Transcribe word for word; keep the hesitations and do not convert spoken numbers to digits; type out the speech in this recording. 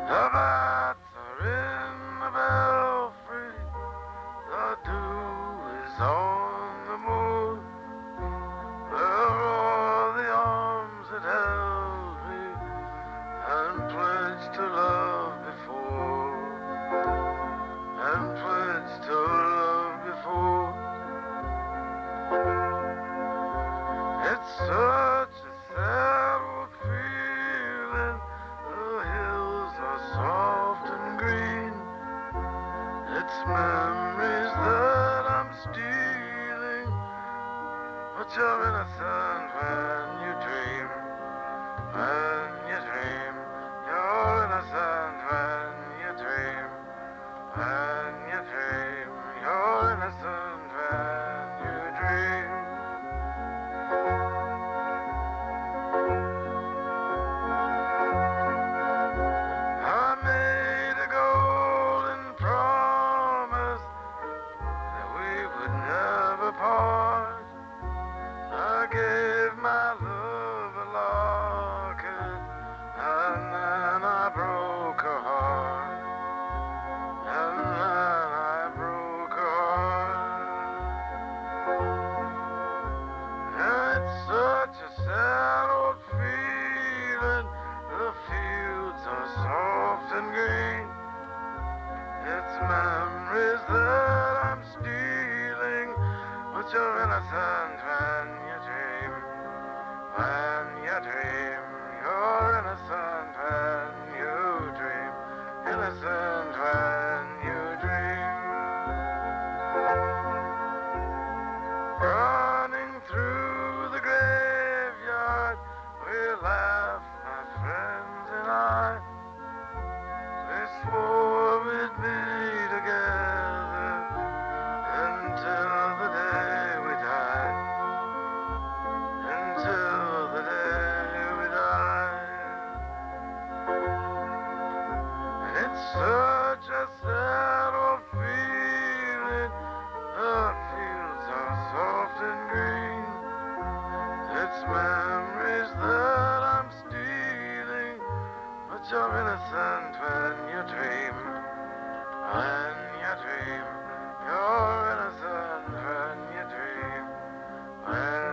The bats are in the belfry, the dew is on the moor. There are the arms that held me and pledged to love before, and pledged to love before. It's such a sad old feeling. The hills are soft and green. It's memories that I'm stealing, but you're innocent when you dream. When you dream, you're innocent when you dream. When you dream, you're innocent when you dream. I made a golden promise that we would never part. I gave my love a locket, and then I broke her heart. And then I broke her heart. And it's such a sad old feeling. The fields are soft and green. It's memories that I'm stealing, but you're innocent when you dream. When you dream, you're innocent when you dream. Innocent when you dream. Running through the graveyard, we laughed, my friends and I. We swore we'd be together until the day we died. Until the day we died. And it's such a sad old feeling. The fields are soft and green. It's memories that I'm stealing, but you're innocent when you dream. When you dream, you're innocent when you dream. When